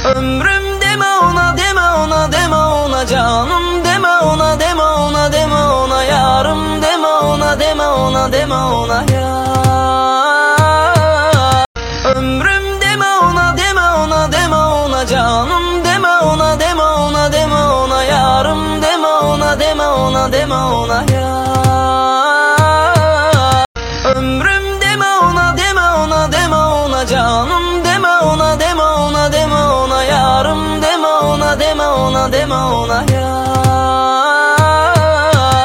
Ömrüm deme ona, deme ona, deme ona, canım deme ona, deme ona, deme ona, yarım deme ona, deme ona, deme ona ya. Ömrüm deme ona, deme ona, deme ona, canım deme ona, deme ona, deme ona, yarım deme ona, deme ona, deme ona ya. Ömrüm deme ona, deme ona, deme ona, canım deme ona, deme ona, deme ona, yarım deme ona, deme ona, deme ona